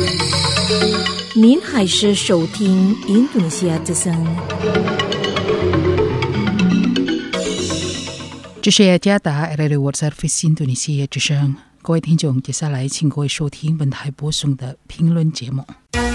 您还是收听印度尼西亚之声。 这是雅加达 Radio World Service 印度尼西亚之声。各位听众，接下来请各位收听本台播送的评论节目。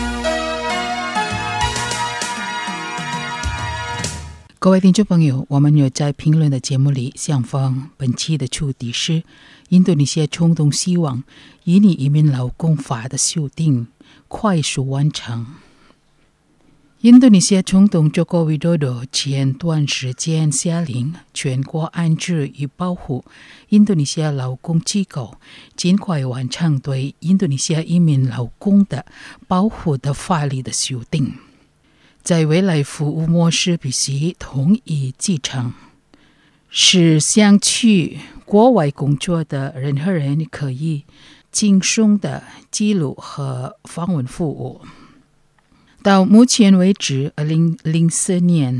各位听众朋友，我们有在评论的节目里相逢。本期的主题是印度尼西亚冲动希望移民移民劳工法的修订快速完成。印度尼西亚总统佐科维多多前段时间下令全国安置与保护印度尼西亚劳工机构尽快完成对印度尼西亚移民劳工的保护的法律的修订。在未来服务模式必须统一继承，使想去国外工作的任何人可以轻松的记录和访问服务。到目前为止，2004年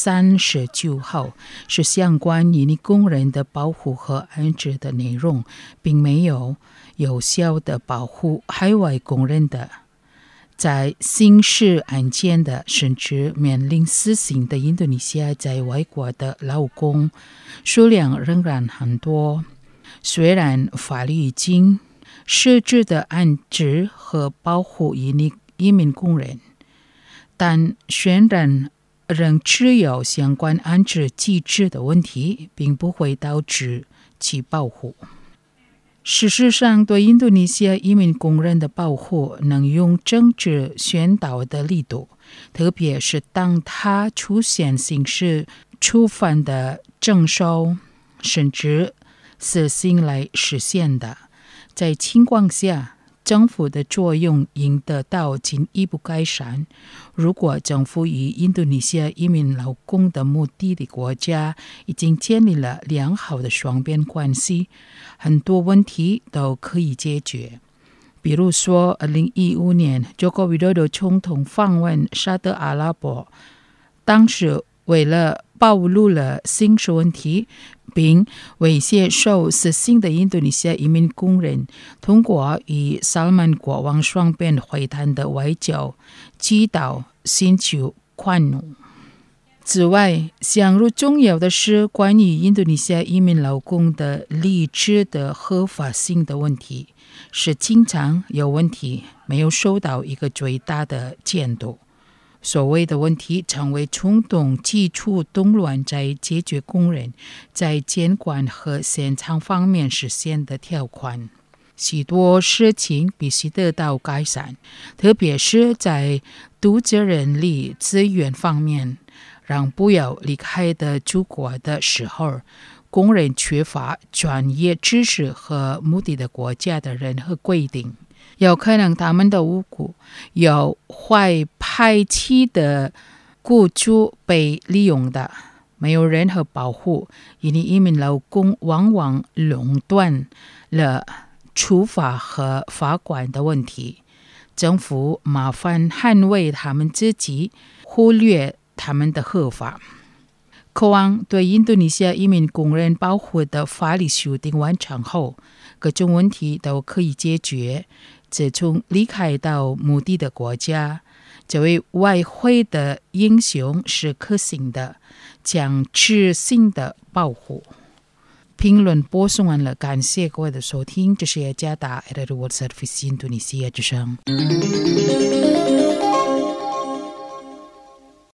39号是相关移民工人的保护和安置的内容，并没有有效的保护海外工人的在刑事案件的甚至面临死刑的印度尼西亚在外国的劳工数量仍然很多。虽然法律已经设置的安置和保护移民工人，但虽然仍只有相关安置机制的问题，并不会导致其保护。事实上，对印度尼西亚移民工人的保护能用政治宣导的力度，特别是当他出现刑事触犯的征收甚至死刑来实现的。在情况下，政府的作用应得到进一步改善。如果政府与印度尼西亚移民劳工的目的地国家已经建立了良好的双边关系，很多问题都可以解决。比如说2015年佐科维多多总统访问沙特阿拉伯，当时为了暴露了刑事问题并威胁受死刑的印度尼西亚移民工人，通过与萨勒曼国王双边会谈的外交渠道寻求宽容。此外，相当重要的是关于印度尼西亚移民劳工的离职的合法性的问题，是经常有问题，没有受到一个最大的监督。所谓的问题成为冲动基础动乱在解决工人在监管和现场方面实现的条款。许多事情必须得到改善，特别是在督责人力资源方面，让不要离开的祖国的时候，工人缺乏专业知识和目的的国家的任何规定。有可能他们的无辜有坏排气的雇主被利用的，没有任何保护，移民劳工往往垄断了处罚和罚款的问题。政府麻烦捍卫他们自己，忽略他们的合法。渴望对印度尼西亚移民工人保护的法律修订完成后，各种问题都可以解决。自从离开到目的的国家，这位外汇的英雄是可行的、将执行的保护。评论播送完了，感谢各位的收听，这是雅加达 Radio World Service 印度尼西亚之声。